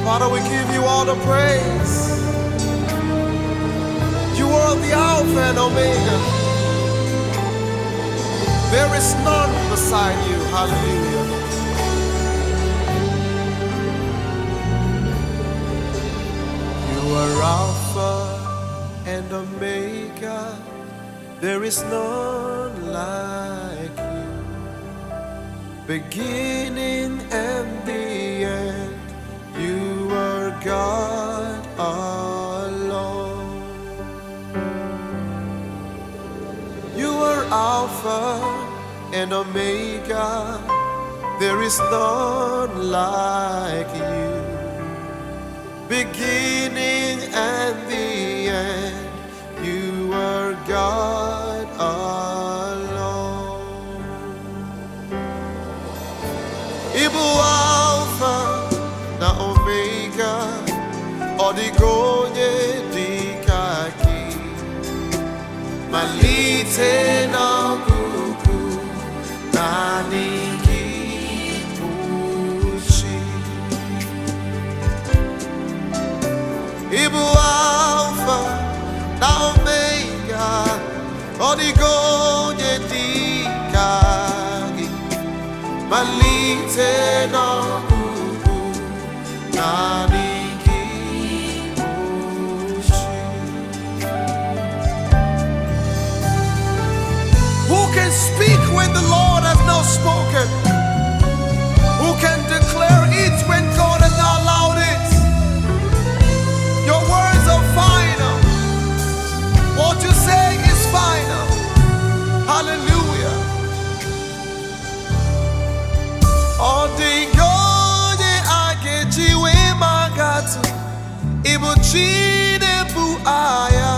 Father, we give you all the praise. You are the Alpha and Omega. There is none beside you. Hallelujah. You are Alpha and Omega. There is none like you. Beginning and the end. You are God alone. You are Alpha and Omega. There is none like you. Beginning and the end. You are God alone. Ibu Alpha na Omega, odigonye dikaki, malite na kuku na nikibuchi. Ibu Alpha na Omega, odigonye dikaki, malite na who can speak when the Lord has not spoken? Who can declare it when God has not allowed it? Your words are final. What you say is final. Hallelujah. All the Ibuchide bu aya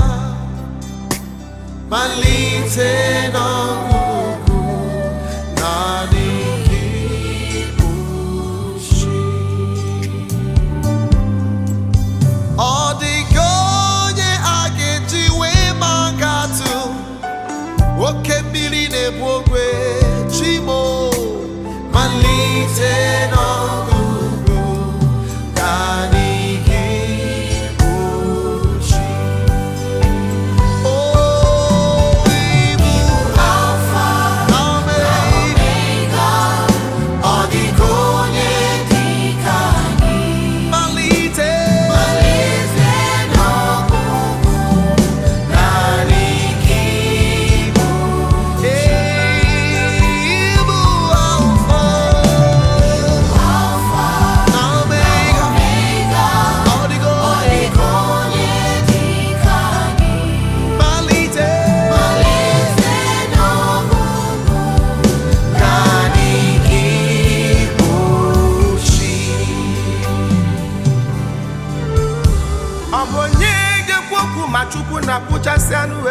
malite na kuku na nikibushi. Odigonye agejiwe magatu okembili nebogwe chimo malite na kuku na Chukwu na kpuchasị anụwe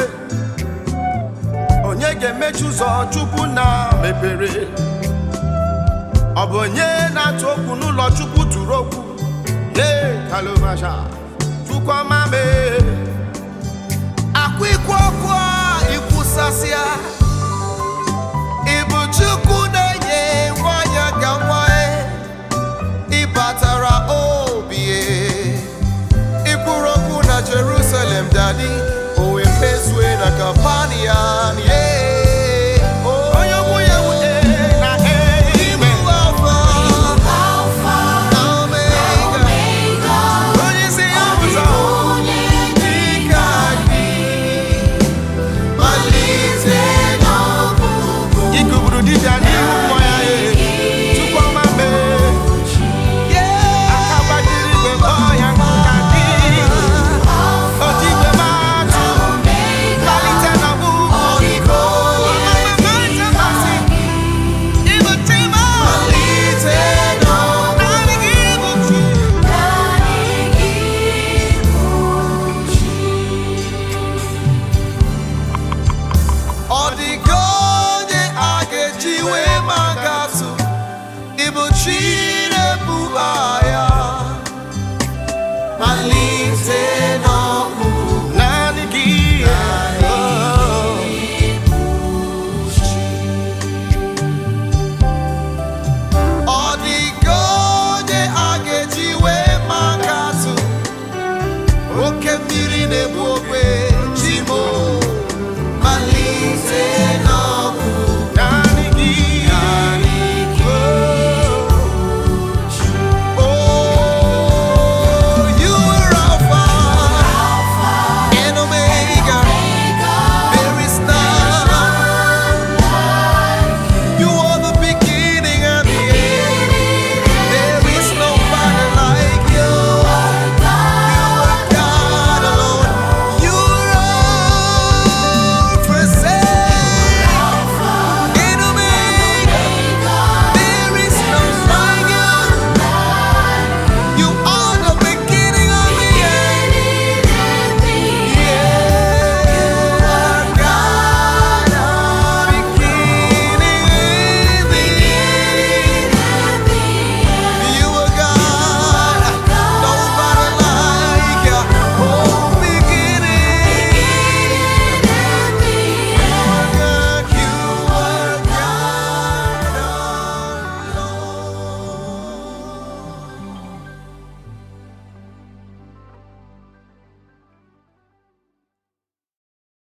onye ga-emechi ụzọ Chukwu na mepere. Ọ bụ onye na-atụ okwu n'ụlọ Chukwu tụrụ okwu. Kalomasha Chukwu ọma mee akwa ikwu ọkụ ikwusasịa. Ịbụ Chukwu na-enye nwanyị ga nwae ịbatara obi ikwuru okwu na Jerusalem daddy, o emezue na Kapanyan, yeah. Onye mụ ya wute na ime Alpha na Omega, onye si ya ụzọ dịka gị, malite n'ọgwụgwụ ikuburu dibịa n'ihu mmụọ ya Chukwu ọma mee aka gbajiri igwe kpọọ ya nka dị. Ibuchide bu aya